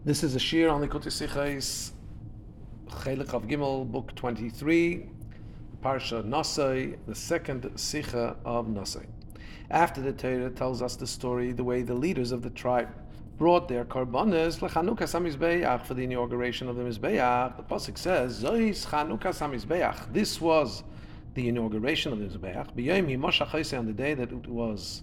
This is a shir on Likutei Sichos, Chelik of Gimel, Book 23, Parsha Nosai, the second Sicha of Nosai. After the Torah tells us the story, the way the leaders of the tribe brought their karbanos leChanukas HaMizbeach for the inauguration of the Mizbeach, the pasuk says, Zois Chanukas HaMizbeach. This was the inauguration of the Mizbeach. B'yom Himoshach Hosei, on the day that it was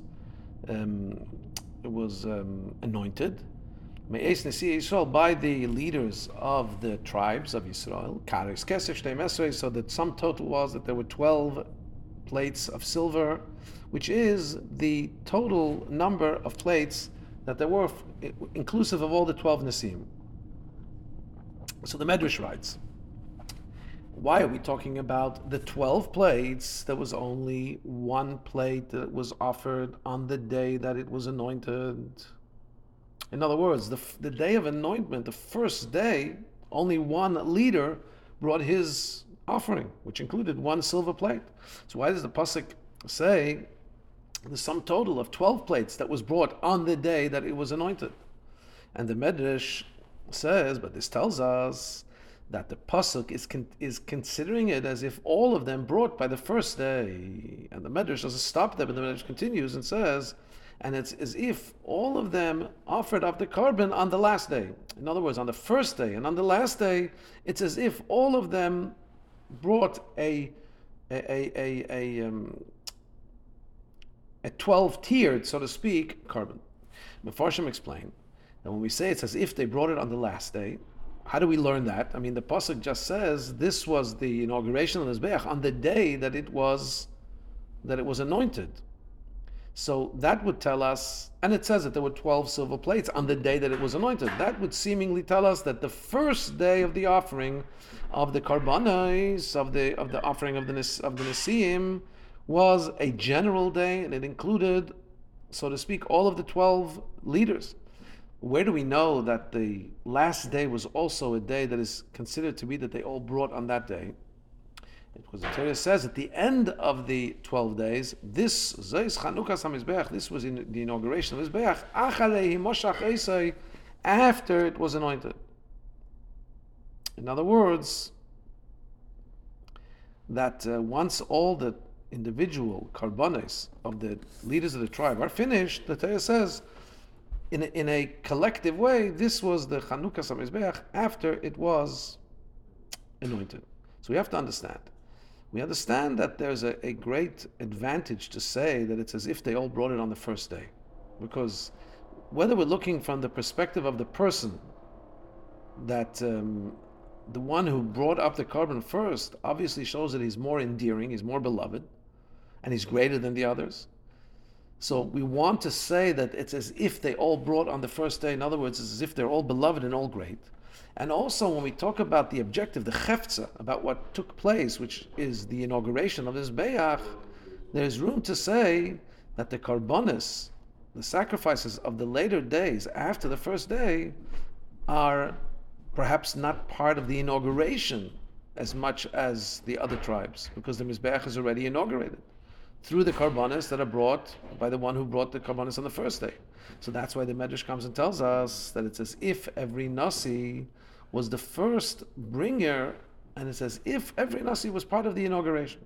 anointed. Me'es Nesi Yisrael, by the leaders of the tribes of Yisrael, Kares Kesef Shtei Mesrei, so that sum total was that there were 12 plates of silver, which is the total number of plates that there were, inclusive of all the 12 Nesim. So the Medrash writes, why are we talking about the 12 plates? There was only one plate that was offered on the day that it was anointed. In other words, the day of anointment, the first day, only one leader brought his offering, which included one silver plate. So why does the pasuk say the sum total of 12 plates that was brought on the day that it was anointed? And the Medrash says, but this tells us that the pasuk is considering it as if all of them brought by the first day. And the Medrash doesn't stop there, but the Medrash continues and says, and it's as if all of them offered up the carbon on the last day. In other words, on the first day and on the last day, it's as if all of them brought a 12-tiered, so to speak, carbon. Mefarshim explain that when we say it's as if they brought it on the last day, how do we learn that? I mean, the pasuk just says this was the inauguration of the Mizbeach on the day that it was anointed. So that would tell us, and it says that there were 12 silver plates on the day that it was anointed. That would seemingly tell us that the first day of the offering of the karbanos, of the offering of the Nesiim, was a general day, and it included, so to speak, all of the 12 leaders. Where do we know that the last day was also a day that is considered to be that they all brought on that day? Because the Torah says at the end of the 12 days, this Zeis Chanukas HaMizbeach, this was in the inauguration of Mizbeach, Achalei Moshach Esai, after it was anointed. In other words, that once all the individual karbanos of the leaders of the tribe are finished, the Torah says, in a collective way, this was the Chanukas HaMizbeach after it was anointed. So we have to understand. We understand that there's a great advantage to say that it's as if they all brought it on the first day. Because whether we're looking from the perspective of the person, that the one who brought up the carbon first obviously shows that he's more endearing, he's more beloved, and he's greater than the others. So we want to say that it's as if they all brought on the first day. In other words, it's as if they're all beloved and all great. And also, when we talk about the objective, the chefza, about what took place, which is the inauguration of this Mizbeach, there's room to say that the karbonis, the sacrifices of the later days after the first day, are perhaps not part of the inauguration as much as the other tribes, because the Mizbeach is already inaugurated through the karbonis that are brought by the one who brought the karbonis on the first day. So that's why the Medrash comes and tells us that it's as if every Nasi was the first bringer, and it's as if every Nasi was part of the inauguration.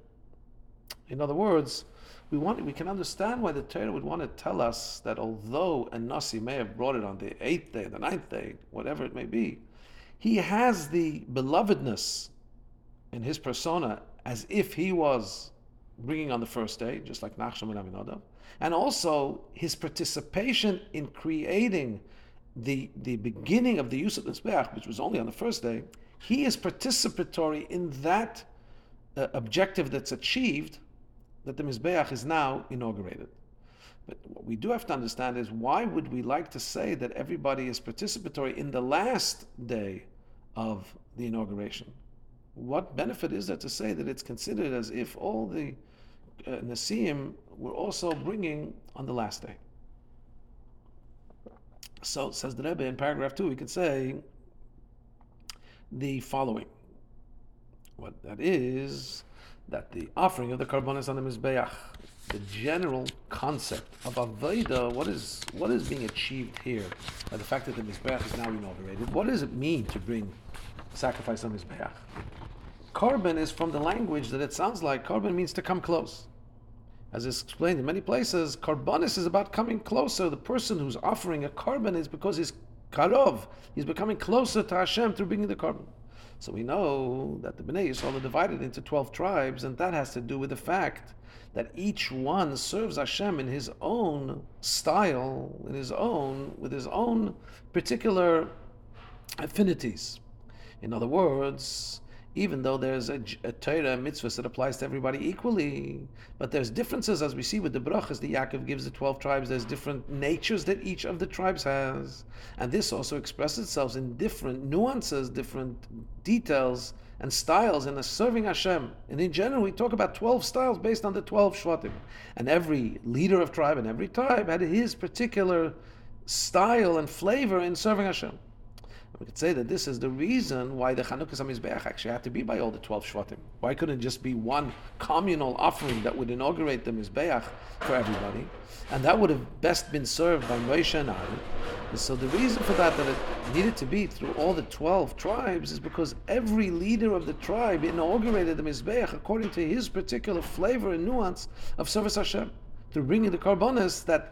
In other words, we can understand why the Torah would want to tell us that although a Nasi may have brought it on the 8th day, the 9th day, whatever it may be, he has the belovedness in his persona as if he was bringing on the first day, just like Nachshon ben Aminadav, and also his participation in creating the beginning of the use of the Mizbeach, which was only on the first day. He is participatory in that objective that's achieved, that the Mizbeach is now inaugurated. But what we do have to understand is, why would we like to say that everybody is participatory in the last day of the inauguration? What benefit is there to say that it's considered as if all the Nesiim were also bringing on the last day? So, says the Rebbe in paragraph 2, we could say the following. What that is, that the offering of the karbonos on the Mizbeach, the general concept of Avodah, what is being achieved here by the fact that the Mizbeach is now inaugurated? What does it mean to bring sacrifice on Mizbeach? Korban is from the language that it sounds like. Korban means to come close. As is explained in many places, Karbonis is about coming closer. The person who's offering a korban is because he's karov. He's becoming closer to Hashem through bringing the korban. So we know that the Bnei Yisrael are divided into 12 tribes, and that has to do with the fact that each one serves Hashem in his own style, with his own particular affinities. In other words, even though there's a Torah mitzvah that applies to everybody equally, but there's differences, as we see with the brachas that Yaakov gives the 12 tribes. There's different natures that each of the tribes has, and this also expresses itself in different nuances, different details and styles in serving Hashem. And in general, we talk about 12 styles based on the 12 shvatim, and every leader of tribe and every tribe had his particular style and flavor in serving Hashem. We could say that this is the reason why the Chanukas HaMizbeach actually had to be by all the 12 Shvatim. Why couldn't it just be one communal offering that would inaugurate the Mizbeach for everybody? And that would have best been served by Moshe and Aaron. And so the reason for that it needed to be through all the 12 tribes, is because every leader of the tribe inaugurated the Mizbeach according to his particular flavor and nuance of service Hashem, through bringing the Karbonis that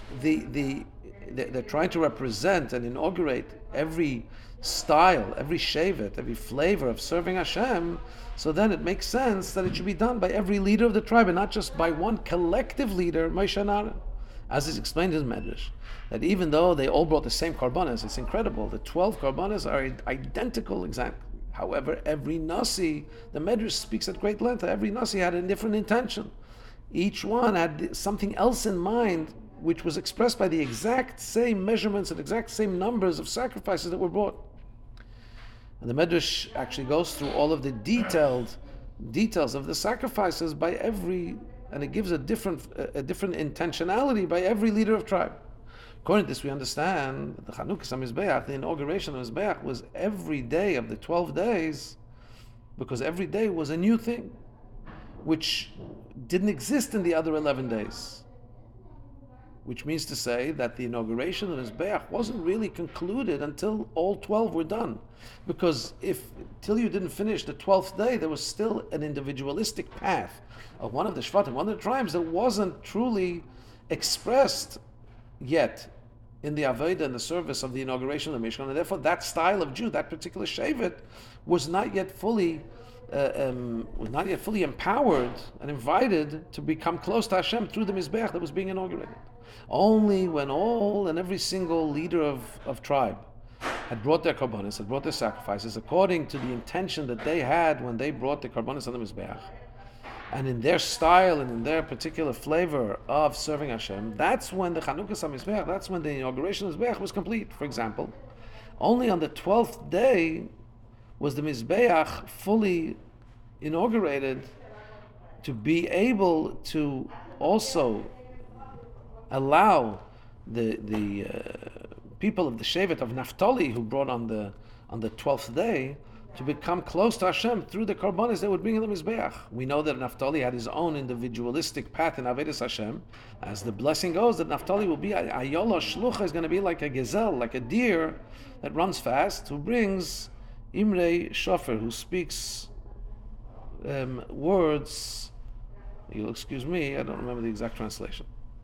they're trying to represent and inaugurate every style, every shevet, every flavor of serving Hashem. So then it makes sense that it should be done by every leader of the tribe and not just by one collective leader, Moshe and Aaron. As is explained in Medrash, that even though they all brought the same karbanas, it's incredible. The 12 karbanas are identical exactly. However, every nasi, the Medrash speaks at great length, every nasi had a different intention. Each one had something else in mind, which was expressed by the exact same measurements and exact same numbers of sacrifices that were brought. And the Medrash actually goes through all of the details of the sacrifices by every, and it gives a different intentionality by every leader of tribe. According to this, we understand that the Chanukas HaMizbeach, the inauguration of Mizbeach, was every day of the 12 days, because every day was a new thing, which didn't exist in the other 11 days. Which means to say that the inauguration of Mizbeach wasn't really concluded until all 12 were done. Because till you didn't finish the 12th day, there was still an individualistic path of one of the Shvatim, one of the tribes, that wasn't truly expressed yet in the Avodah and the service of the inauguration of the Mishkan. And therefore that style of Jew, that particular Shevet, was not yet fully empowered and invited to become close to Hashem through the Mizbeach that was being inaugurated. Only when all and every single leader of tribe had brought their karbonis, had brought their sacrifices according to the intention that they had when they brought the karbonis on the Mizbeach, and in their style and in their particular flavor of serving Hashem, that's when the Chanukas HaMizbeach, that's when the inauguration of the Mizbeach was complete. For example, only on the 12th day was the Mizbeach fully inaugurated to be able to also allow the people of the Shevet of Naphtali, who brought on the 12th day, to become close to Hashem through the karbanis that would bring in the Mizbeach. We know that Naphtali had his own individualistic path in Avodas Hashem. As the blessing goes, that Naphtali will be Ayola Shlucha, is going to be like a gazelle, like a deer that runs fast, who brings Imrei Shofar, who speaks words. You'll excuse me, I don't remember the exact translation.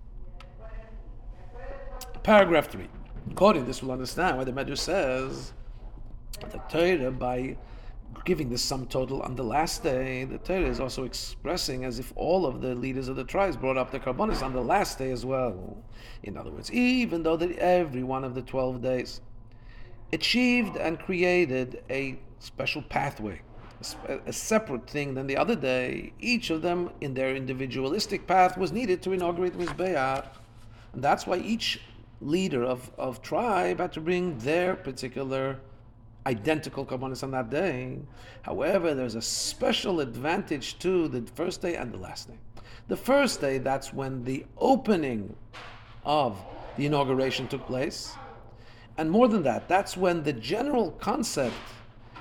Paragraph 3. According to this, we'll understand why the Medrash says the Torah, by giving the sum total on the last day, the Torah is also expressing as if all of the leaders of the tribes brought up their karbonis on the last day as well. In other words, even though that every one of the 12 days achieved and created a special pathway, a separate thing than the other day, each of them in their individualistic path was needed to inaugurate the Mizbeach. And that's why each leader of tribe had to bring their particular identical karbonis on that day. However, there's a special advantage to the first day and the last day. The first day, that's when the opening of the inauguration took place. And more than that, that's when the general concept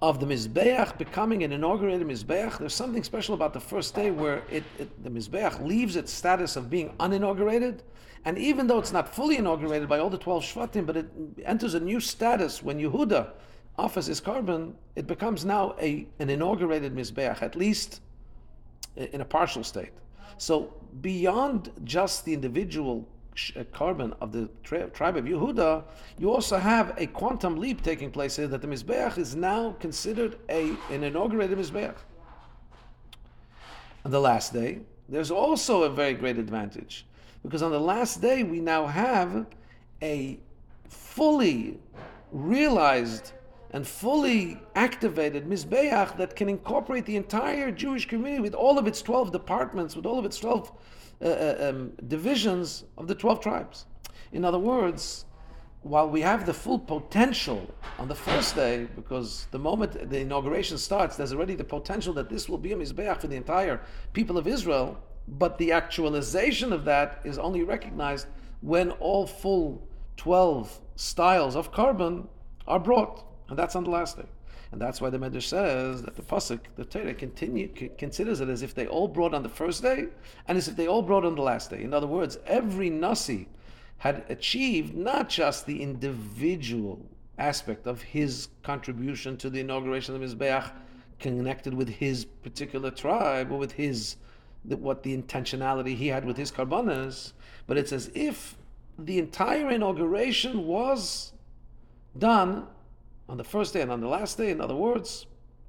of the Mizbeach becoming an inaugurated Mizbeach, there's something special about the first day where the Mizbeach leaves its status of being uninaugurated, and even though it's not fully inaugurated by all the 12 Shvatim, but it enters a new status when Yehuda offers his korban, it becomes now an inaugurated Mizbeach, at least in a partial state. So beyond just the individual korban of the tribe of Yehuda, you also have a quantum leap taking place here that the Mizbeach is now considered an inaugurated Mizbeach. On the last day, there's also a very great advantage, because on the last day we now have a fully realized and fully activated Mizbeach that can incorporate the entire Jewish community with all of its 12 departments, with all of its 12 divisions of the 12 tribes. In other words, while we have the full potential on the first day, because the moment the inauguration starts, there's already the potential that this will be a Mizbeach for the entire people of Israel, but the actualization of that is only recognized when all full 12 styles of korban are brought. And that's on the last day. And that's why the Medrash says that the Pasuk, the Torah, considers it as if they all brought on the first day and as if they all brought on the last day. In other words, every Nasi had achieved not just the individual aspect of his contribution to the inauguration of Mizbeach connected with his particular tribe or with what the intentionality he had with his karbanas, but it's as if the entire inauguration was done on the first day and on the last day. In other words,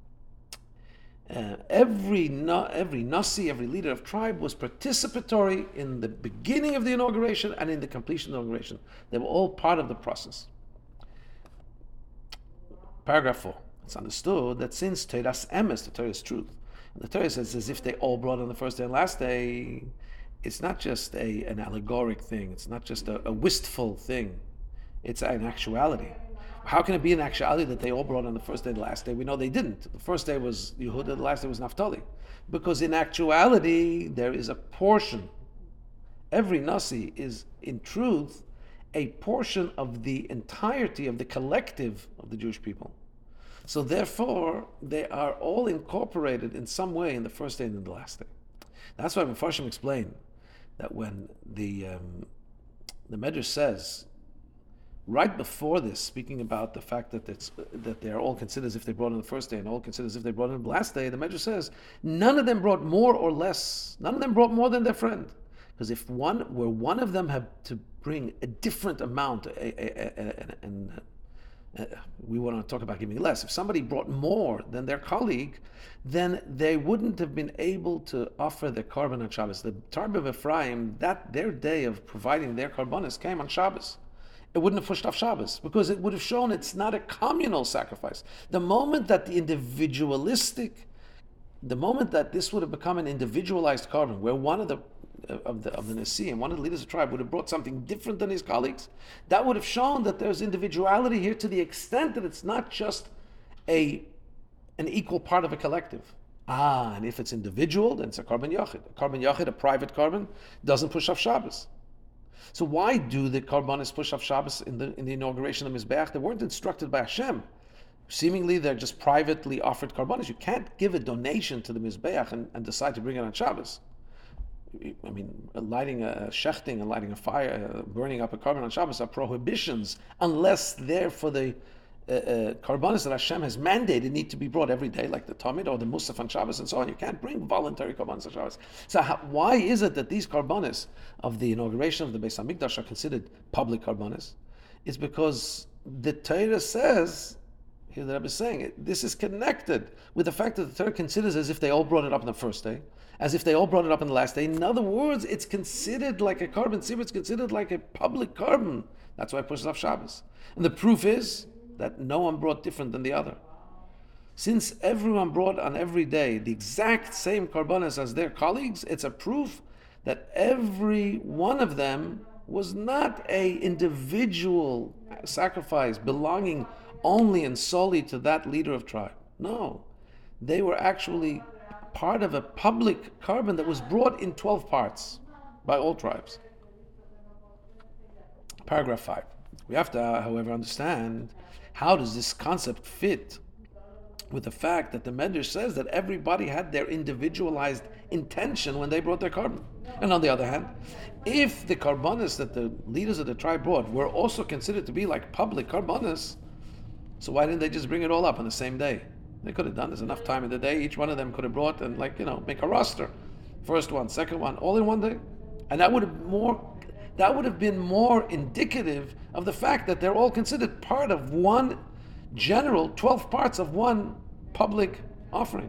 every Nasi, every leader of tribe was participatory in the beginning of the inauguration and in the completion of the inauguration. They were all part of the process. Paragraph 4. It's understood that since Torah's emes, the Torah is truth, and the Torah says as if they all brought on the first day and last day, it's not just an allegoric thing, it's not just a wistful thing, it's an actuality. How can it be an actuality that they all brought on the first day and the last day? We know they didn't. The first day was Yehuda, the last day was Naphtali. Because in actuality, there is a portion. Every Nasi is, in truth, a portion of the entirety of the collective of the Jewish people. So therefore, they are all incorporated in some way in the first day and in the last day. That's why Mefarshim explain that when the Medrash says, right before this, speaking about the fact that they're all considered as if they brought on the first day and all considered as if they brought on the last day, the Medrash says none of them brought more or less. None of them brought more than their friend. Because if one of them had to bring a different amount, and we want to talk about giving less. If somebody brought more than their colleague, then they wouldn't have been able to offer their korban on Shabbos. The tribe of Ephraim, that their day of providing their korbanos came on Shabbos. It wouldn't have pushed off Shabbos because it would have shown it's not a communal sacrifice. The moment that this would have become an individualized korban, where one of the Nasi and one of the leaders of the tribe would have brought something different than his colleagues, that would have shown that there's individuality here to the extent that it's not just an equal part of a collective. And if it's individual, then it's a korban yachid. A korban yachid, a private korban, doesn't push off Shabbos. So why do the Karbanis push off Shabbos in the inauguration of Mizbeach? They weren't instructed by Hashem. Seemingly, they're just privately offered Karbanis. You can't give a donation to the Mizbeach and decide to bring it on Shabbos. I mean, lighting a shechting and lighting a fire, burning up a korban on Shabbos are prohibitions, unless they're for the Karbanis that Hashem has mandated need to be brought every day, like the Tamid or the Musaf on Shabbos and so on. You can't bring voluntary Karbanis on Shabbos. So why is it that these Karbanis of the inauguration of the Beis HaMikdash are considered public Karbanis? It's because the Torah says, here the Rebbe is saying, this is connected with the fact that the Torah considers as if they all brought it up on the first day, as if they all brought it up on the last day. In other words, it's considered like a korban tzibur, it's considered like a public korban. That's why it pushes off Shabbos. And the proof is that no one brought different than the other. Since everyone brought on every day the exact same korbanos as their colleagues, it's a proof that every one of them was not an individual sacrifice belonging only and solely to that leader of tribe. No, they were actually part of a public korban that was brought in 12 parts by all tribes. Paragraph 5. We have to, however, understand how does this concept fit with the fact that the Medrash says that everybody had their individualized intention when they brought their carbon. And on the other hand, if the carbonis that the leaders of the tribe brought were also considered to be like public carbonis, so why didn't they just bring it all up on the same day? They could have done this enough time in the day. Each one of them could have brought and make a roster. First one, second one, all in one day. And that would have been more indicative of the fact that they're all considered part of one general 12 parts of one public offering.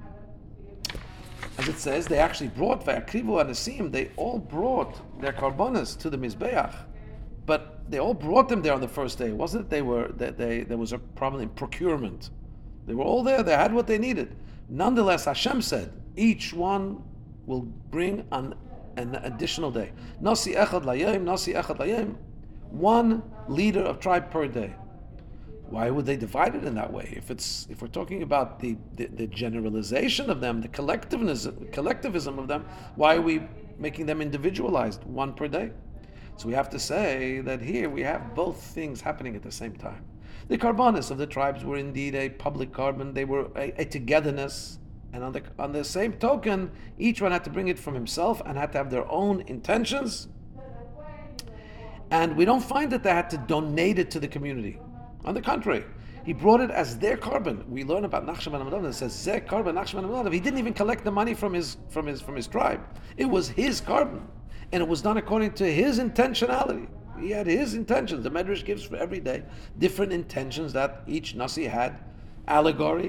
As it says, they actually brought Vayakrivu Anasim, they all brought their karbonas to the Mizbeach, but they all brought them there on the first day. It wasn't that there was a problem in procurement. They were all there, they had what they needed. Nonetheless, Hashem said, each one will bring on an additional day. Nasi echad layim, nasi echad layim, one leader of tribe per day. Why would they divide it in that way? If we're talking about the generalization of them, the collectivism of them, why are we making them individualized, one per day? So we have to say that here we have both things happening at the same time. The carbonis of the tribes were indeed a public carbon; they were a togetherness, and on the same token, each one had to bring it from himself and had to have their own intentions. And we don't find that they had to donate it to the community. On the contrary, he brought it as their carbon. We learn about Nachshon ben Amminadab. It says Zeh carbon Nachshon ben Amminadab. He didn't even collect the money from his tribe. It was his carbon, and it was done according to his intentionality. He had his intentions. The Medrash gives for every day different intentions that each Nasi had, allegory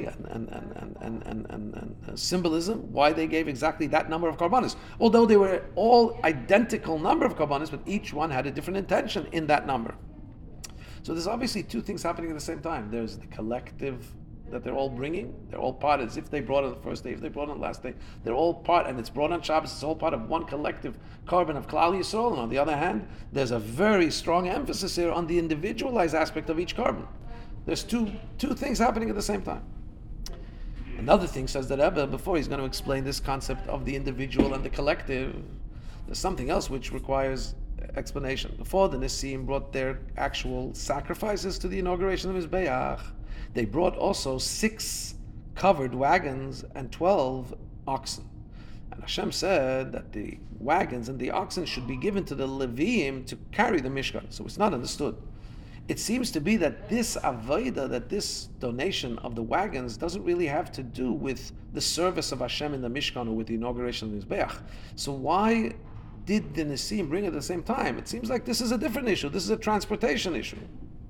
and symbolism. Why they gave exactly that number of karbanis, although they were all identical number of karbanis, but each one had a different intention in that number. So there's obviously two things happening at the same time. There's the collective that they're all bringing. They're all part, as if they brought it on the first day, if they brought it on the last day. They're all part, and it's brought on Shabbos. It's all part of one collective carbon of Klal Yisrael. And on the other hand, there's a very strong emphasis here on the individualized aspect of each carbon. There's two things happening at the same time. Another thing, says the Rebbe, before he's going to explain this concept of the individual and the collective, there's something else which requires explanation. Before the Nisim brought their actual sacrifices to the inauguration of Mizbeach, they brought also 6 covered wagons and 12 oxen. And Hashem said that the wagons and the oxen should be given to the Leviim to carry the Mishkan. So it's not understood. It seems to be that this avodah, that this donation of the wagons doesn't really have to do with the service of Hashem in the Mishkan or with the inauguration of Mizbeach. So why did the Nisim bring it at the same time? It seems like this is a different issue. This is a transportation issue.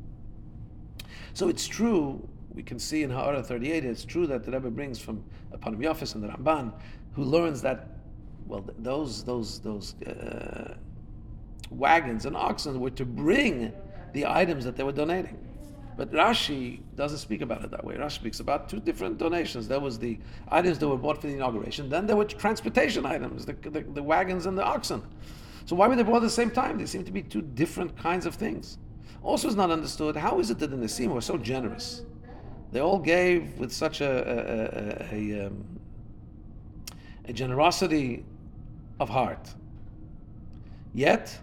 So it's true, we can see in Ha'ara 38, it's true that the Rebbe brings from Panim Yafis and the Ramban, who learns that, well, those wagons and oxen were to bring the items that they were donating. But Rashi doesn't speak about it that way. Rashi speaks about 2 different donations. There was the items that were bought for the inauguration. Then there were transportation items, the wagons and the oxen. So why were they bought at the same time? They seem to be 2 different kinds of things. Also, it's not understood, how is it that the Nisim were so generous? They all gave with such a generosity of heart. Yet,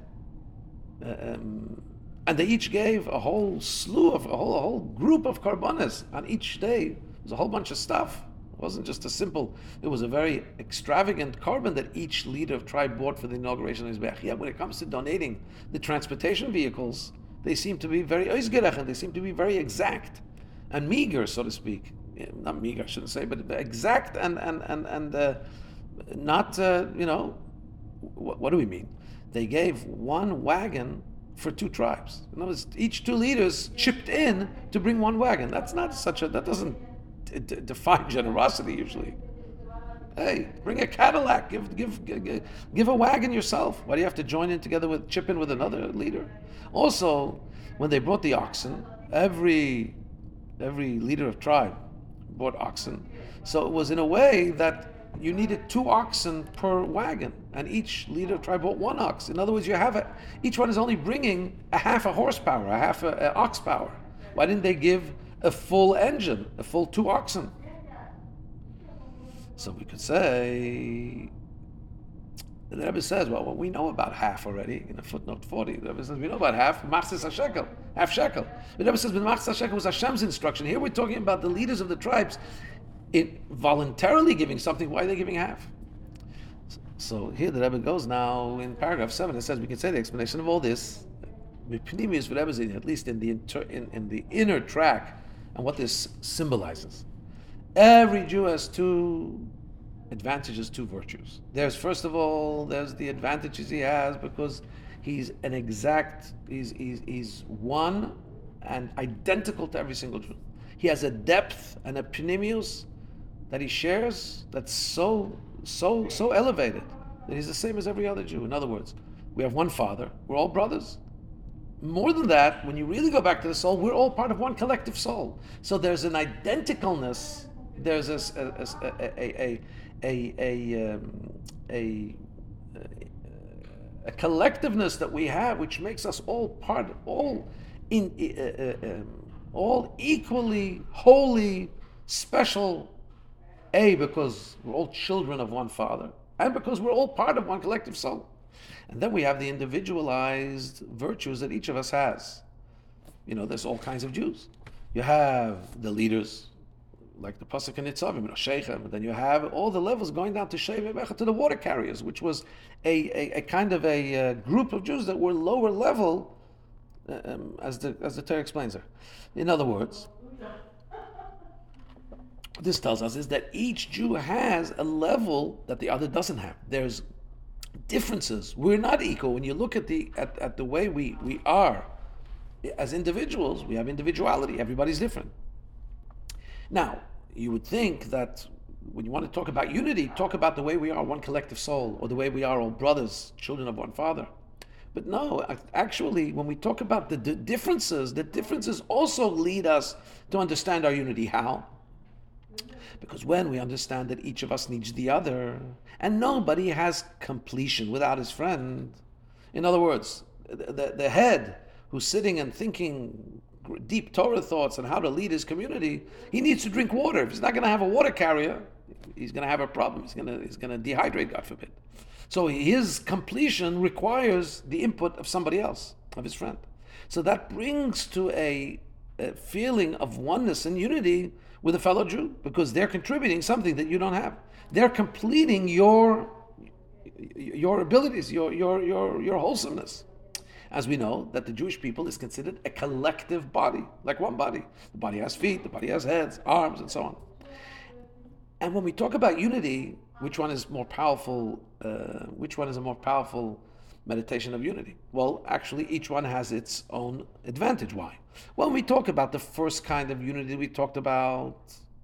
and they each gave a whole slew of a whole group of karbanas on each day. It was a whole bunch of stuff. It wasn't just a simple. It was a very extravagant carbon that each leader of tribe bought for the inauguration of Mizbeach. Yet when it comes to donating the transportation vehicles, they seem to be very oizgerach, and they seem to be very exact and meager, so to speak. Not meager, I shouldn't say, but exact and not. What do we mean? They gave 1 wagon for 2 tribes. In other words, each 2 leaders chipped in to bring 1 wagon. That doesn't define generosity usually. Hey, bring a Cadillac, give a wagon yourself. Why do you have to chip in with another leader? Also, when they brought the oxen, every leader of tribe brought oxen. So it was in a way that you needed 2 oxen per wagon, and each leader of tribe brought 1 ox. In other words, each one is only bringing a half a horsepower, a half a ox power. Why didn't they give a full engine, a full 2 oxen? So we could say The Rebbe says, well, we know about half already, in a footnote 40. The Rebbe says, we know about half, machzis hashekel, half shekel. The Rebbe says, but machzis hashekel was Hashem's instruction. Here we're talking about the leaders of the tribes voluntarily giving something. Why are they giving half? So here the Rebbe goes now in paragraph 7. It says, we can say the explanation of all this, at least in the inner track, and what this symbolizes. Every Jew has two advantages, two virtues. First of all, there's the advantages he has because he's one and identical to every single Jew. He has a depth and a pnimius that he shares that's so elevated that he's the same as every other Jew. In other words, we have one Father, we're all brothers. More than that, when you really go back to the soul, we're all part of one collective soul. So there's an identicalness, there's a collectiveness that we have, which makes us all equally holy, special. Because we're all children of one Father, and because we're all part of one collective soul. And then we have the individualized virtues that each of us has. There's all kinds of Jews. You have the leaders, like the Pasuk in Nitzavim, Sheichem, and then you have all the levels going down to Shevei to the water carriers, which was a kind of a group of Jews that were lower level, as the Torah explains there. In other words, what this tells us is that each Jew has a level that the other doesn't have. There's differences. We're not equal. When you look at the way we are as individuals, we have individuality. Everybody's different. Now, you would think that when you want to talk about unity, talk about the way we are one collective soul, or the way we are all brothers, children of one Father. But no, actually, when we talk about the differences also lead us to understand our unity. How? Because when we understand that each of us needs the other, and nobody has completion without his friend. In other words, the head who's sitting and thinking deep Torah thoughts on how to lead his community, he needs to drink water. If he's not going to have a water carrier, he's going to have a problem. He's going to dehydrate, God forbid. So his completion requires the input of somebody else, of his friend. So that brings to a feeling of oneness and unity with a fellow Jew, because they're contributing something that you don't have. They're completing your abilities, your wholesomeness. As we know, that the Jewish people is considered a collective body, like one body. The body has feet, the body has heads, arms, and so on. And when we talk about unity, which one is more powerful? Which one is a more powerful meditation of unity? Well, actually, each one has its own advantage. Why? Well, when we talk about the first kind of unity we talked about,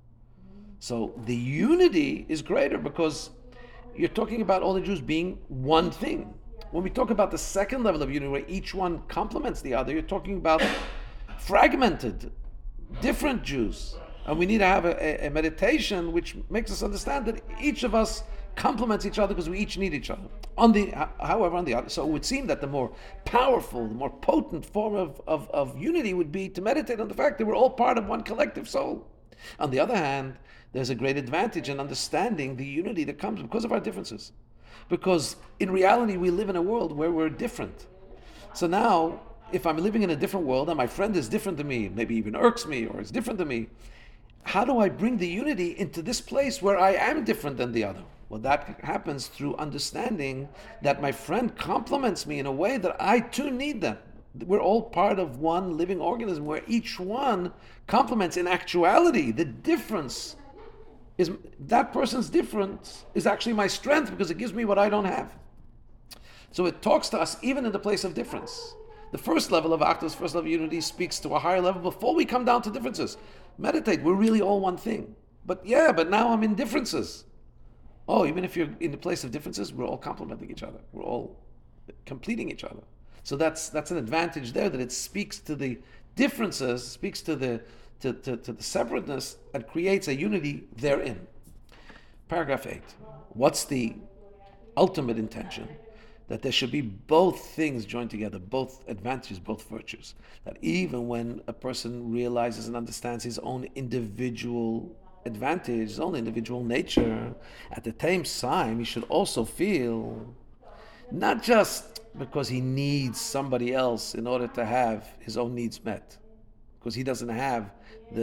so the unity is greater because you're talking about all the Jews being one thing. When we talk about the second level of unity, where each one complements the other, you're talking about fragmented, different Jews. And we need to have a meditation which makes us understand that each of us complements each other because we each need each other. However, on the other, so it would seem that the more powerful, the more potent form of unity would be to meditate on the fact that we're all part of one collective soul. On the other hand, there's a great advantage in understanding the unity that comes because of our differences. Because in reality, we live in a world where we're different. So now, if I'm living in a different world and my friend is different than me, maybe even irks me or is different than me, how do I bring the unity into this place where I am different than the other? Well, that happens through understanding that my friend complements me in a way that I too need them. We're all part of one living organism where each one complements. In actuality, the difference is that person's difference is actually my strength because it gives me what I don't have. So it talks to us even in the place of difference. The first level of Achdus, first level of unity, speaks to a higher level before we come down to differences. Meditate, we're really all one thing. But now I'm in differences. Oh, even if you're in the place of differences, we're all complementing each other. We're all completing each other. So that's an advantage there, that it speaks to the differences, speaks to the separateness, and creates a unity therein. Paragraph 8. What's the ultimate intention? That there should be both things joined together, both advantages, both virtues. That even when a person realizes and understands his own individual advantage, his own individual nature, at the same time, he should also feel Not just because he needs somebody else in order to have his own needs met, because he doesn't have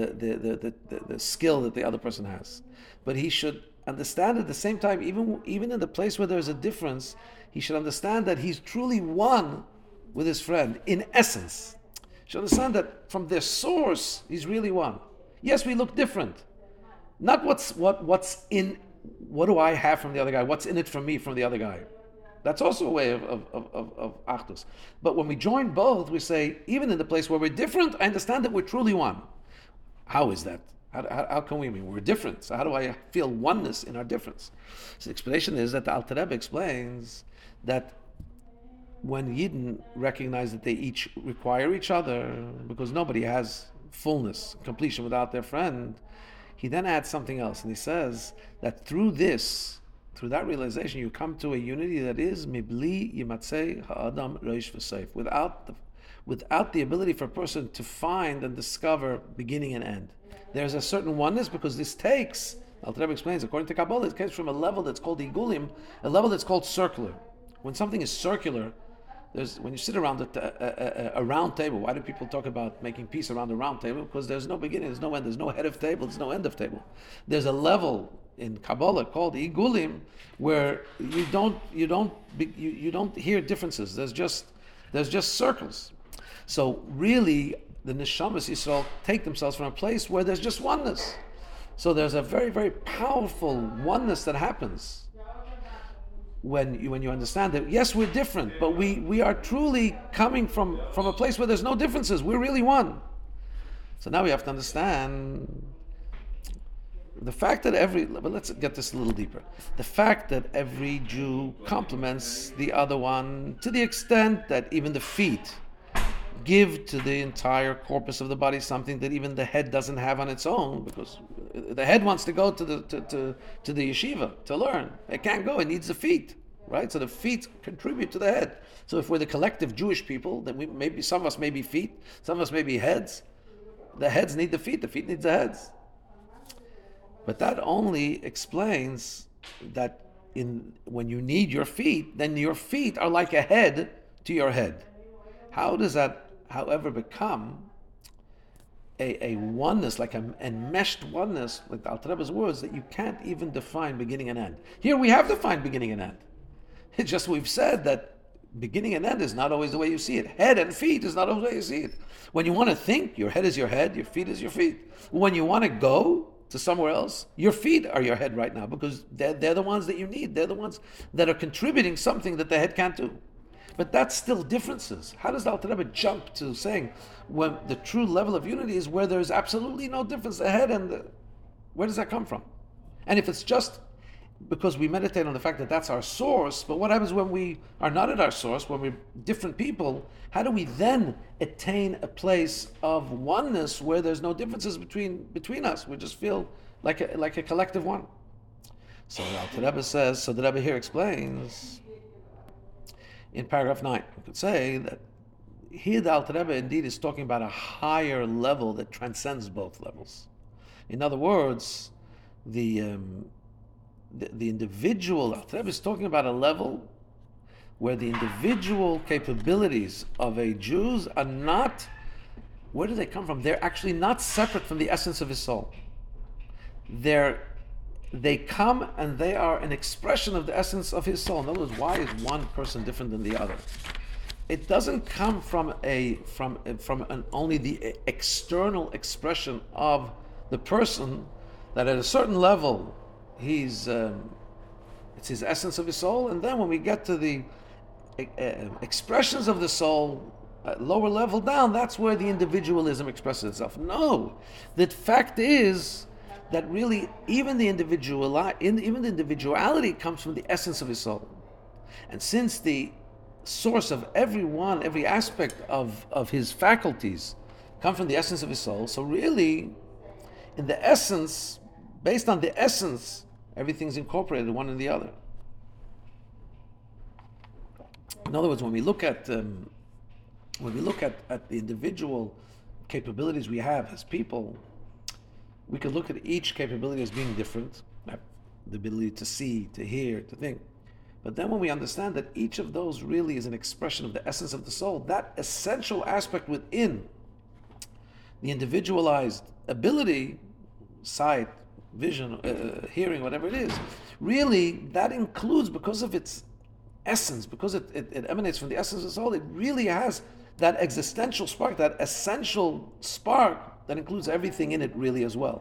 the skill that the other person has. But he should understand at the same time, even in the place where there's a difference, he should understand that he's truly one with his friend in essence. He should understand that from their source, he's really one. Yes, we look different. Not what's in, what do I have from the other guy? What's in it for me from the other guy? That's also a way of achdus. But when we join both, we say, even in the place where we're different, I understand that we're truly one. How is that? How can we mean we're different? So how do I feel oneness in our difference? So the explanation is that the Alter Rebbe explains that when Yidden recognize that they each require each other, because nobody has fullness, completion without their friend, he then adds something else, and he says that through that realization, you come to a unity that is mibli yimatzei ha'adam reish v'seif, without the ability for a person to find and discover beginning and end. There's a certain oneness because this takes, Alter Rebbe explains, according to Kabbalah, it comes from a level that's called igulim, a level that's called circular. When something is circular, when you sit around a round table, why do people talk about making peace around a round table? Because there's no beginning, there's no end, there's no head of table, there's no end of table. There's a level in Kabbalah called igulim where you don't hear differences. There's just circles. So really, the Neshamas Yisrael take themselves from a place where there's just oneness. So there's a very, very powerful oneness that happens when you understand that, yes, we're different, but we are truly coming from a place where there's no differences. We're really one. So now we have to understand the fact that but let's get this a little deeper. The fact that every Jew complements the other one to the extent that even the feet give to the entire corpus of the body something that even the head doesn't have on its own, because the head wants to go to the yeshiva to learn. It can't go, it needs the feet, right? So the feet contribute to the head. So if we're the collective Jewish people, then maybe some of us may be feet, some of us may be heads. The heads need the feet need the heads. But that only explains that when you need your feet, then your feet are like a head to your head. How does that, however, become a oneness, like an enmeshed oneness, like the Alter Rebbe's words, that you can't even define beginning and end? Here we have defined beginning and end. It's just we've said that beginning and end is not always the way you see it. Head and feet is not always the way you see it. When you want to think, your head is your head, your feet is your feet. When you want to go to somewhere else, your feet are your head right now, because they're the ones that you need. They're the ones that are contributing something that the head can't do. But that's still differences. How does the Alter Rebbe jump to saying when the true level of unity is where there's absolutely no difference, the head and where does that come from? And if it's just because we meditate on the fact that that's our source, but what happens when we are not at our source, when we're different people? How do we then attain a place of oneness where there's no differences between us? We just feel like a collective one. So the Alter Rebbe says, so the Rebbe here explains in paragraph 9, we could say that here the Alter Rebbe indeed is talking about a higher level that transcends both levels. In other words, the individual, Alter Rebbe is talking about a level where the individual capabilities of a Jew are not, where do they come from? They're actually not separate from the essence of his soul. They come and they are an expression of the essence of his soul. In other words, why is one person different than the other? It doesn't come from only the external expression of the person, that at a certain level it's his essence of his soul, and then when we get to the expressions of the soul at lower level down, that's where the individualism expresses itself. No, the fact is that really even the individuality comes from the essence of his soul. And since the source of every aspect of his faculties come from the essence of his soul, so really in the essence, based on the essence, everything's incorporated one in the other. In other words, when we look at the individual capabilities we have as people, we could look at each capability as being different, the ability to see, to hear, to think. But then when we understand that each of those really is an expression of the essence of the soul, that essential aspect within the individualized ability, sight, vision, hearing, whatever it is, really that includes, because of its essence, because it emanates from the essence of the soul, it really has that existential spark, that essential spark that includes everything in it really as well.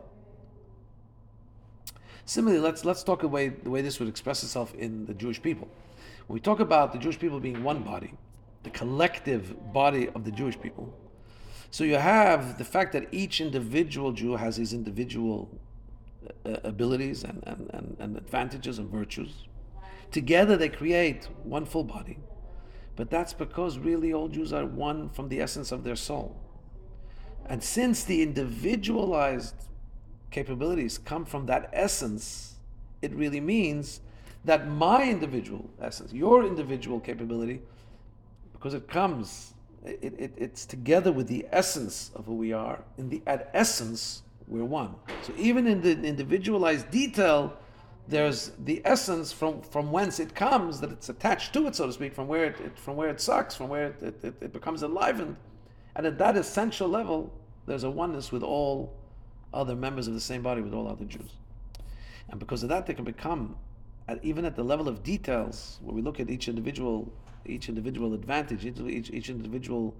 Similarly, let's talk the way this would express itself in the Jewish people. When we talk about the Jewish people being one body, the collective body of the Jewish people, so you have the fact that each individual Jew has his individual abilities and advantages and virtues. Together they create one full body. But that's because really all Jews are one from the essence of their soul. And since the individualized capabilities come from that essence, it really means that my individual essence, your individual capability, because it comes, it's together with the essence of who we are. At essence, we're one. So even in the individualized detail, there's the essence from whence it comes, that it's attached to it, so to speak, from where it sucks, from where it becomes enlivened. And at that essential level, there's a oneness with all other members of the same body, with all other Jews. And because of that, they can become, even at the level of details, where we look at each individual advantage, each individual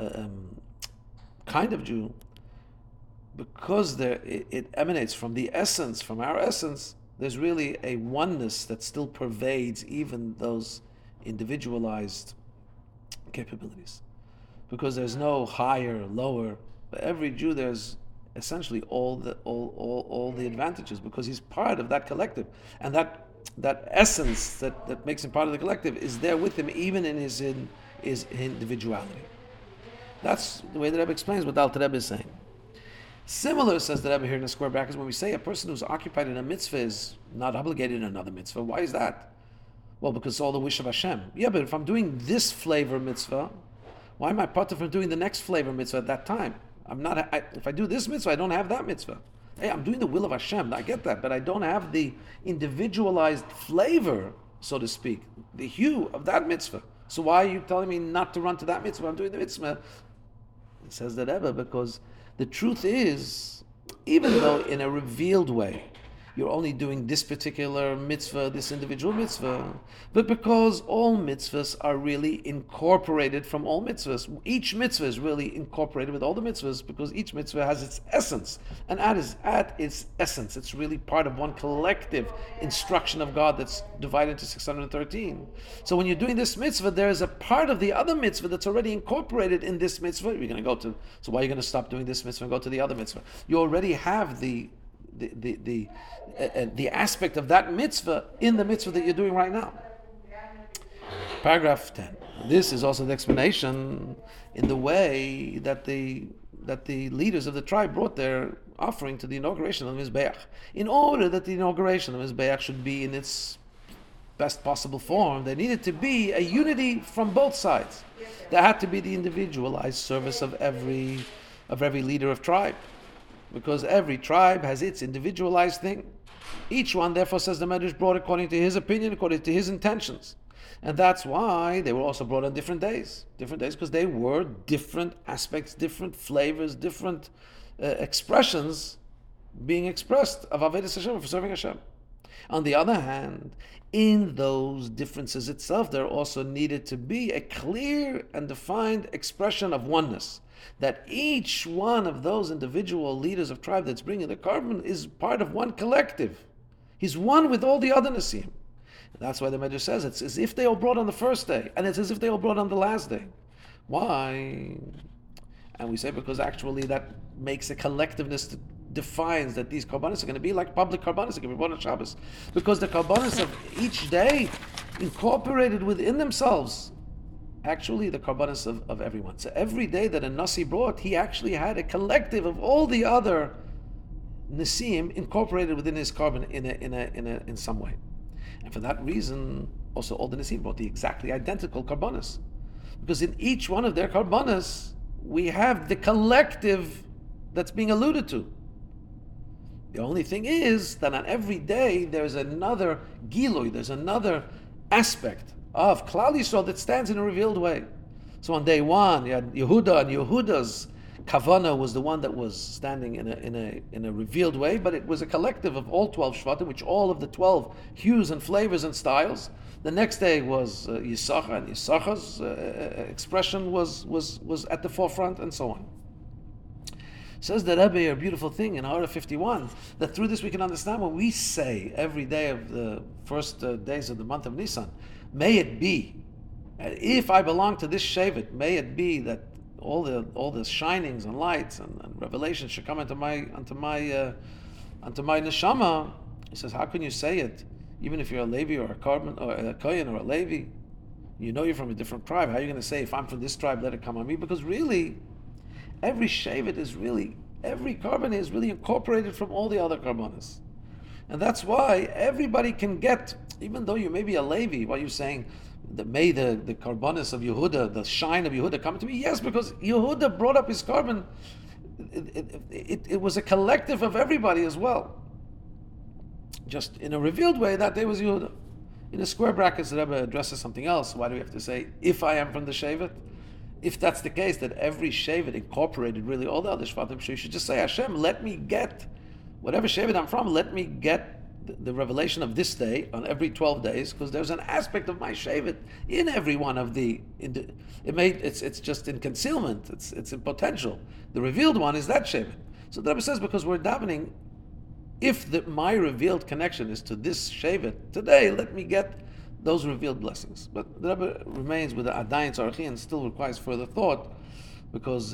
kind of Jew, because it emanates from the essence, from our essence, there's really a oneness that still pervades even those individualized capabilities. Because there's no higher, lower. For every Jew, there's essentially all the advantages, because he's part of that collective. And that essence that makes him part of the collective is there with him even in his individuality. That's the way the Rebbe explains what the Alter Rebbe is saying. Similar, says the Rebbe here in the square brackets, when we say a person who's occupied in a mitzvah is not obligated in another mitzvah. Why is that? Well, because it's all the wish of Hashem. Yeah, but if I'm doing this flavor mitzvah, why am I part from doing the next flavor mitzvah at that time? If I do this mitzvah, I don't have that mitzvah. Hey, I'm doing the will of Hashem. I get that, but I don't have the individualized flavor, so to speak, the hue of that mitzvah. So why are you telling me not to run to that mitzvah? I'm doing the mitzvah. It says the Rebbe, because the truth is, even though in a revealed way, you're only doing this particular mitzvah, this individual mitzvah, but because all mitzvahs are really incorporated from all mitzvahs. Each mitzvah is really incorporated with all the mitzvahs, because each mitzvah has its essence. And at its essence, it's really part of one collective instruction of God that's divided into 613. So when you're doing this mitzvah, there is a part of the other mitzvah that's already incorporated in this mitzvah. You're going to go to, so why are you going to stop doing this mitzvah and go to the other mitzvah? You already have the aspect of that mitzvah in the mitzvah that you're doing right now. Paragraph 10. This is also the explanation in the way that the leaders of the tribe brought their offering to the inauguration of the Mizbeach. In order that the inauguration of the Mizbeach should be in its best possible form, there needed to be a unity from both sides. There had to be the individualized service of every leader of tribe, because every tribe has its individualized thing. Each one, therefore, says the Medrash, brought according to his opinion, according to his intentions. And that's why they were also brought on different days. Different days because they were different aspects, different flavors, different expressions being expressed of Avodas Hashem, for serving Hashem. On the other hand, in those differences itself, there also needed to be a clear and defined expression of oneness. That each one of those individual leaders of tribe that's bringing the carbon is part of one collective. He's one with all the other Nesim. And that's why the Medrash says it's as if they all brought on the first day, and it's as if they all brought on the last day. Why? And we say because actually that makes a collectiveness that defines that these karbanos are going to be like public karbanos, are going to be brought on Shabbos. Because the karbanos of each day incorporated within themselves actually the karbanos of everyone. So every day that a Nasi brought, he actually had a collective of all the other Nesim incorporated within his carbon in some way. And for that reason, also all the Nesim brought the exactly identical karbanos. Because in each one of their karbanos, we have the collective that's being alluded to. The only thing is that on every day there's another gilui, there's another aspect of Klal Yisrael that stands in a revealed way. So on day one, you had Yehuda, and Yehuda's Kavana was the one that was standing in a revealed way, but it was a collective of all 12 Shvatim, which all of the 12 hues and flavors and styles. The next day was Yisachar, and Yisachar's expression was at the forefront, and so on. Says the Rebbe a beautiful thing in Hara 51, that through this we can understand what we say every day of the first days of the month of Nisan. May it be, if I belong to this Shevet, may it be that all the shinings and lights and revelations should come into my neshama. He says, how can you say it, even if you're a Levi or a Karban or a Kohen or a Levi? You know you're from a different tribe. How are you going to say, if I'm from this tribe, let it come on me? Because really, every Shevet is really, every Karban is really incorporated from all the other Karbanas. And that's why everybody can get, even though you may be a Levi, why are you saying, may the Karbanis of Yehuda, the shine of Yehuda come to me? Yes, because Yehuda brought up his Karban. It was a collective of everybody as well. Just in a revealed way, that day was Yehuda. In the square brackets, the Rebbe addresses something else. Why do we have to say, if I am from the Shevet? If that's the case, that every Shevet incorporated really all the other Shvatim, so you should just say, Hashem, let me get, whatever Shevet I'm from, let me get the revelation of this day on every 12 days, because there's an aspect of my Shevet in every one of it's just in concealment, it's in potential. The revealed one is that Shevet. So the Rebbe says, because we're davening, if my revealed connection is to this Shevet today, let me get those revealed blessings. But the Rebbe remains with the Adayin Tzarchi and still requires further thought, because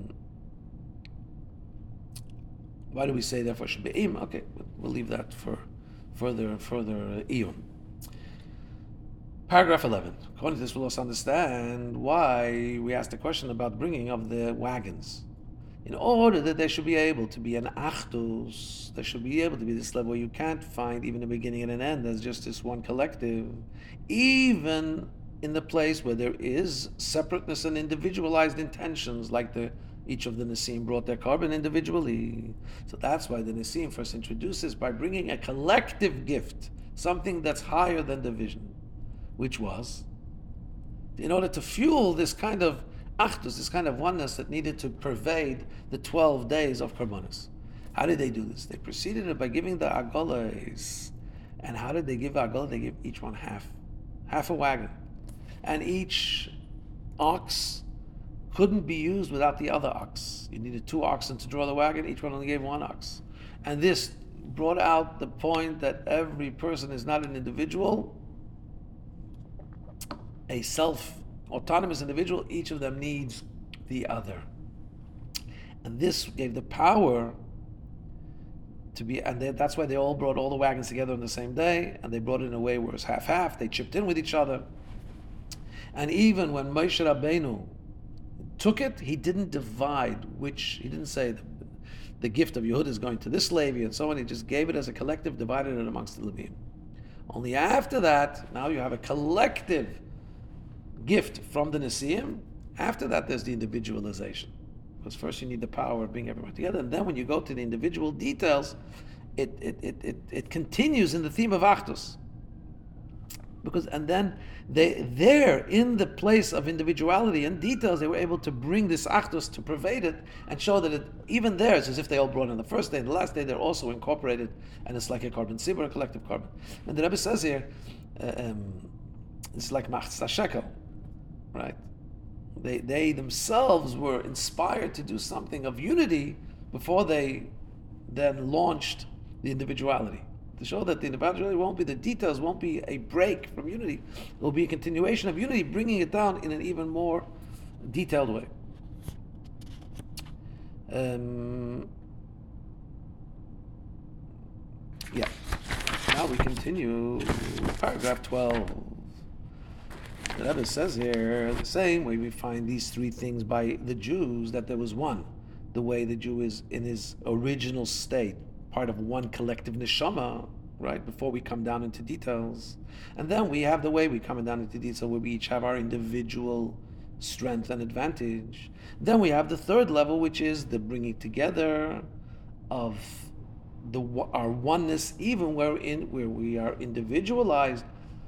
why do we say therefore should be im? Okay, we'll leave that for further Iyun. Paragraph 11. According to this, we'll also understand why we asked the question about bringing of the wagons. In order that they should be able to be an achdus, they should be able to be this level where you can't find even a beginning and an end. There's just this one collective. Even in the place where there is separateness and individualized intentions, like each of the Nisim brought their Karban individually. So that's why the Nisim first introduces by bringing a collective gift, something that's higher than division, which was, in order to fuel this kind of achdus, this kind of oneness that needed to pervade the 12 days of Karbanos. How did they do this? They preceded it by giving the agolas. And how did they give agolah? They gave each one half a wagon. And each ox couldn't be used without the other ox. You needed 2 oxen to draw the wagon, each one only gave 1 ox. And this brought out the point that every person is not an individual, a self-autonomous individual. Each of them needs the other. And this gave the power to be, and that's why they all brought all the wagons together on the same day, and they brought it in a way where it was half-half. They chipped in with each other. And even when Moshe Rabbeinu took it, he didn't divide he didn't say the gift of Yehuda is going to this Levi and so on. He just gave it as a collective, divided it amongst the Levim. Only after that, now you have a collective gift from the Nesiim. After that, there's the individualization. Because first you need the power of bringing everyone together, and then when you go to the individual details, it continues in the theme of Achdus. And then there, in the place of individuality and details, they were able to bring this Achdus to pervade it and show that even there, it's as if they all brought in the first day and the last day, they're also incorporated, and it's like a Karban Sibur, a collective Karban. And the Rebbe says here, it's like Machzah Shekel, right? They themselves were inspired to do something of unity before they then launched the individuality. To show that the individuality won't be, the details won't be a break from unity. It will be a continuation of unity, bringing it down in an even more detailed way. Now we continue paragraph 12. The Rebbe says here, the same way we find these 3 things by the Jews, that there was one, the way the Jew is in his original state, part of one collective neshama, right, before we come down into details. And then we have the way we come down into detail where we each have our individual strength and advantage. Then we have the 3rd level, which is the bringing together of our oneness, even where we are individualized,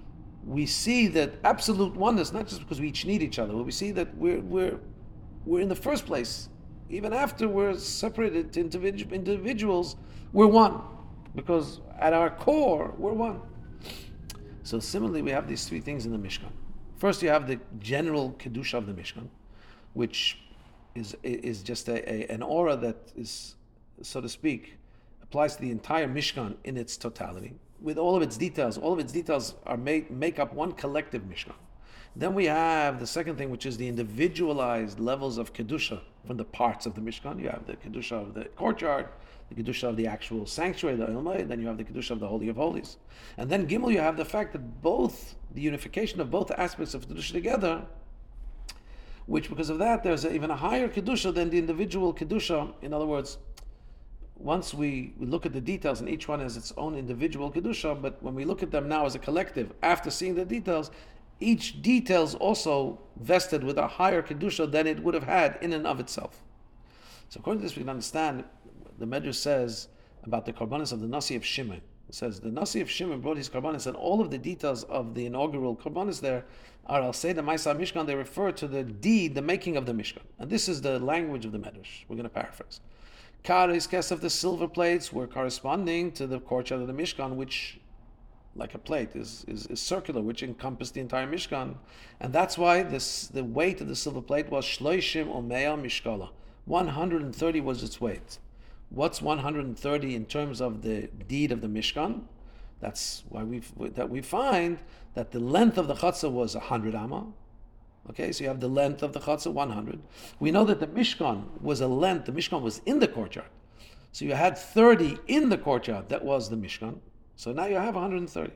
we see that absolute oneness, not just because we each need each other, but we see that we're in the first place, even after we're separated to individuals, we're one, because at our core we're one. So similarly, we have these three things in the Mishkan. First, you have the general kedusha of the Mishkan, which is just an aura that is, so to speak, applies to the entire Mishkan in its totality, with all of its details. All of its details are make up one collective Mishkan. Then we have the second thing, which is the individualized levels of kedusha from the parts of the Mishkan. You have the kedusha of the courtyard, the kedusha of the actual sanctuary, the Ilmai, then you have the kedusha of the Holy of Holies. And then Gimel, you have the fact that both, the unification of both aspects of kedusha together, which because of that, there's even a higher kedusha than the individual kedusha. In other words, once we look at the details, and each one has its own individual kedusha, but when we look at them now as a collective, after seeing the details, each detail is also vested with a higher kedusha than it would have had in and of itself. So according to this, we can understand, the Medrash says about the karbanis of the Nasi of Shimon. It says the Nasi of Shimon brought his karbanis, and all of the details of the inaugural karbanis there are Al Seder Maisa Mishkan. They refer to the deed, the making of the Mishkan. And this is the language of the Medrash. We're going to paraphrase. Kares Kesef, the silver plates, were corresponding to the courtyard of the Mishkan, which, like a plate, is circular, which encompassed the entire Mishkan. And that's why the weight of the silver plate was Shloishim Omea Mishkala. 130 was its weight. What's 130 in terms of the deed of the Mishkan? That's why we find that the length of the Chatzah was 100 amma. Okay, so you have the length of the Chatzah, 100. We know that the Mishkan was the Mishkan was in the courtyard. So you had 30 in the courtyard, that was the Mishkan. So now you have 130.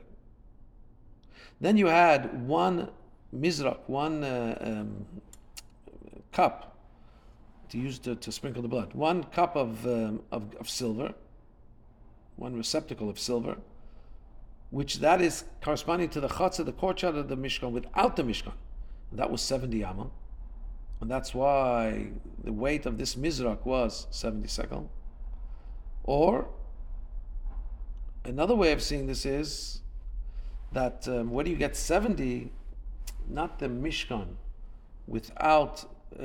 Then you had one mizrak, one cup to use to sprinkle the blood. One cup of silver, one receptacle of silver, which that is corresponding to the chatzah, the courtyard of the Mishkan, without the Mishkan. And that was 70 amma. And that's why the weight of this mizrak was 70 shekel. Or another way of seeing this is that where do you get 70? Not the Mishkan, without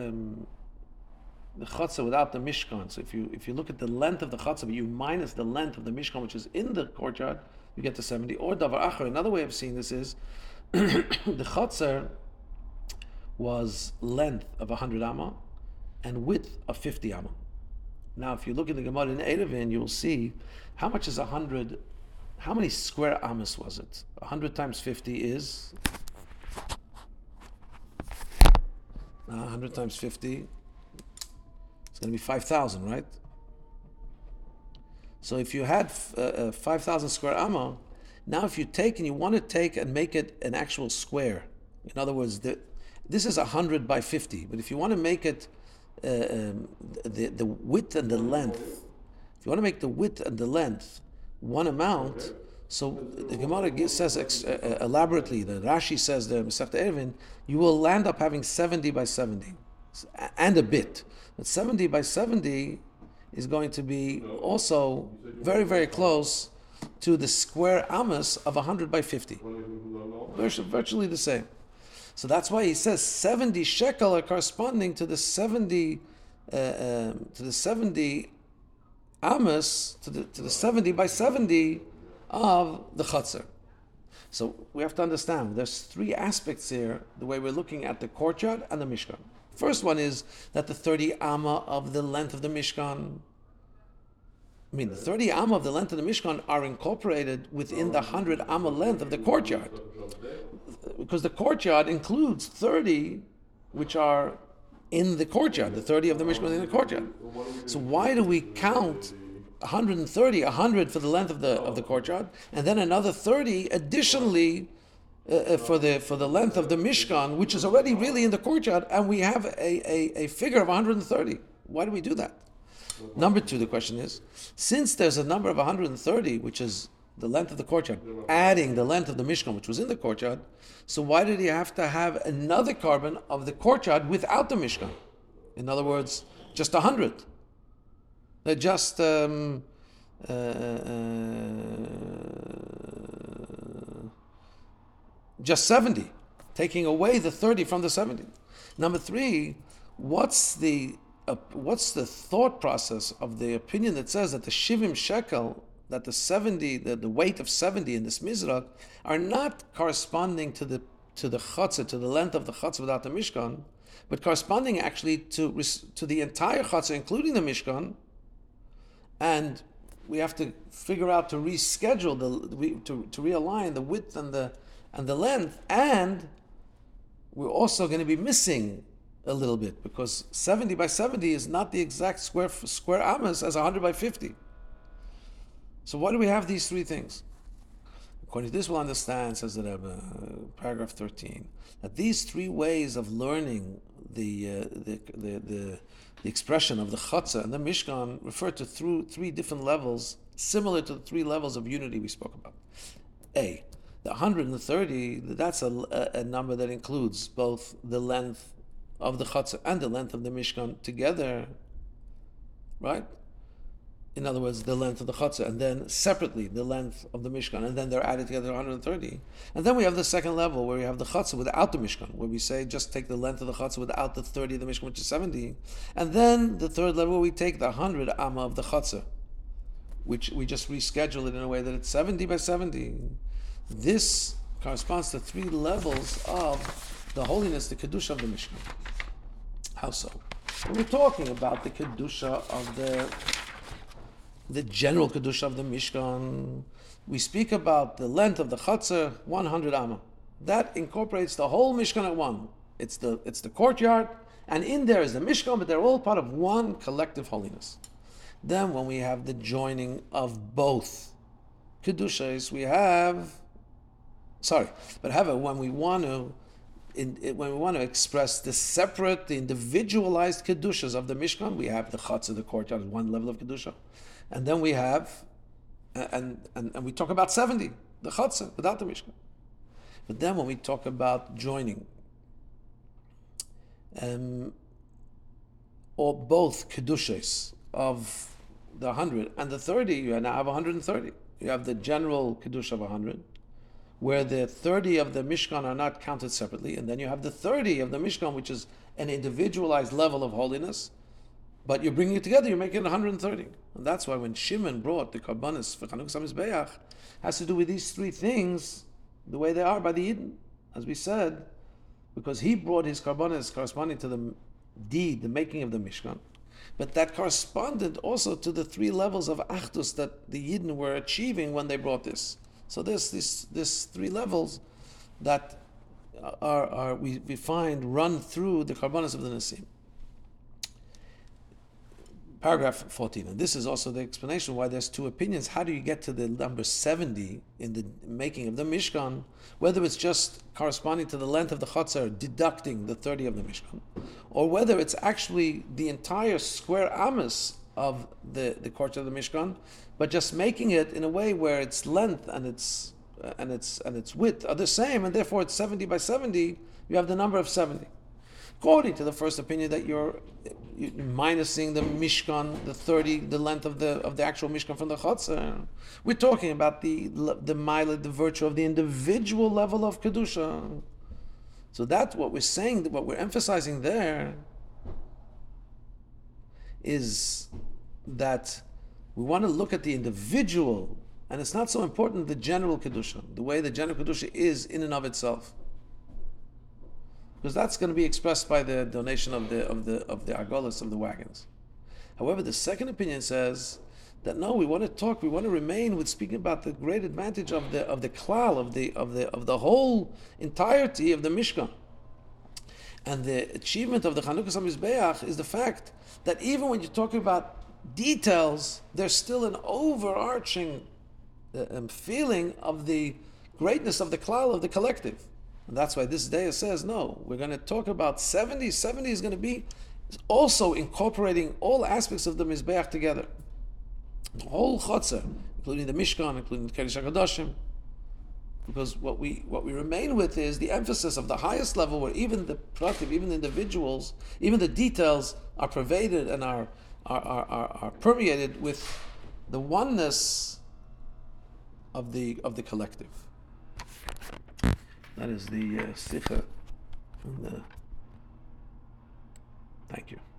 the chatzah, without the Mishkan. So if you look at the length of the chatzah, but you minus the length of the Mishkan, which is in the courtyard, you get to 70. Or davar achar. Another way of seeing this is the chatzah was length of 100 amma and width of 50 amma. Now, if you look at the Gemara in Erevin, you will see how much is 100. How many square amas was it? 100 times 50 is 100 times 50. It's going to be 5,000, right? So if you had 5,000 square amma, now if you take and you want to take and make it an actual square, in other words, this is 100 by 50, but if you want to make it the width and the length, if you want to make the width and the length one amount, so the Gemara says elaborately, the Rashi says the Masechta Erevin, you will land up having 70 by 70 and a bit. But 70 by 70 is going to be also very, very close to the square amas of 100 by 50. Virtually the same. So that's why he says 70 shekel are corresponding to the 70 amas, to the 70 by 70 of the chutzner. So we have to understand there's three aspects here, the way we're looking at the courtyard and the Mishkan. First one is that the 30 amma of the length of the Mishkan, the 30 amma of the length of the Mishkan are incorporated within the 100 amma length of the courtyard. Because the courtyard includes 30 which are in the courtyard, the 30 of the Mishkan in the courtyard. So why do we count 130, 100 for the length of the courtyard, and then another 30 additionally for the length of the Mishkan, which is already really in the courtyard, and we have a figure of 130. Why do we do that? Number two, the question is, since there's a number of 130, which is the length of the courtyard, adding the length of the Mishkan, which was in the courtyard, so why did he have to have another carbon of the courtyard without the Mishkan? In other words, just 100. Just just 70, taking away the 30 from the 70. Number three, what's the thought process of the opinion that says that the shivim shekel, that the 70, the weight of 70 in this mizrach, are not corresponding to the chutzah, to the length of the chutzah without the mishkan, but corresponding actually to the entire chutzah, including the mishkan, and we have to figure out to reschedule to realign the width and the length, and we're also going to be missing a little bit because 70 by 70 is not the exact square amas as 100 by 50. So why do we have these three things? According to this, we'll understand, says the Rebbe, paragraph 13, that these three ways of learning the expression of the chutzah and the mishkan refer to three different levels, similar to the three levels of unity we spoke about. The 130, that's a number that includes both the length of the chutzah and the length of the mishkan together, right? In other words, the length of the chutzah, and then separately the length of the mishkan, and then they're added together 130. And then we have the second level where we have the chutzah without the mishkan, where we say just take the length of the chutzah without the 30 of the mishkan, which is 70. And then the third level where we take the 100 amma of the chutzah, which we just reschedule it in a way that it's 70 by 70. This corresponds to three levels of the holiness, the kedusha of the mishkan. How so? When we're talking about the kedusha of the general kedusha of the mishkan, we speak about the length of the chutzah, 100 amma. That incorporates the whole mishkan at one. It's the courtyard, and in there is the mishkan, but they're all part of one collective holiness. Then, when we have the joining of both kedushas, when we want to express the separate, the individualized kedushas of the mishkan, we have the chutzah, the courtyard, one level of kedusha. And then we have, and we talk about 70, the chutzah, without the mishkan. But then when we talk about joining, or both kedushas of the 100 and the 30, you now have 130. You have the general kedusha of 100, where the 30 of the mishkan are not counted separately, and then you have the 30 of the mishkan, which is an individualized level of holiness. But you're bringing it together, you're making it 130. And that's why when Shimon brought the karbanis for Chanukas HaMizbeach, has to do with these three things, the way they are by the Yidden, as we said, because he brought his karbanis corresponding to the deed, the making of the Mishkan. But that corresponded also to the three levels of Achdus that the Yidden were achieving when they brought this. So there's this three levels that we find run through the karbanis of the Nesim. Paragraph 14, and this is also the explanation why there's two opinions. How do you get to the number 70 in the making of the Mishkan, whether it's just corresponding to the length of the chutzah, deducting the 30 of the Mishkan, or whether it's actually the entire square amas of the courtyard of the Mishkan, but just making it in a way where its length and its width are the same, and therefore it's 70 by 70, you have the number of 70. According to the first opinion, that you're minusing the Mishkan, the 30, the length of the actual Mishkan from the Chutzah. We're talking about the milah, the virtue of the individual level of Kedusha. So that's what we're saying, what we're emphasizing there is that we want to look at the individual, and it's not so important the general Kedusha, the way the general Kedusha is in and of itself. Because that's going to be expressed by the donation of the argolas, of the wagons. However, the second opinion says that no, we want to remain with speaking about the great advantage of the klal, of the whole entirety of the Mishkan. And the achievement of the Chanukas HaMizbeach is the fact that even when you're talking about details, there's still an overarching feeling of the greatness of the klal, of the collective. And that's why this day says, no, we're going to talk about 70. 70 is going to be also incorporating all aspects of the Mizbeach together. The whole Chutzah, including the Mishkan, including the Kodesh HaKadoshim. Because what we remain with is the emphasis of the highest level, where even the pratim, even the individuals, even the details are pervaded and are permeated with the oneness of the collective. That is the Sikha. Thank you.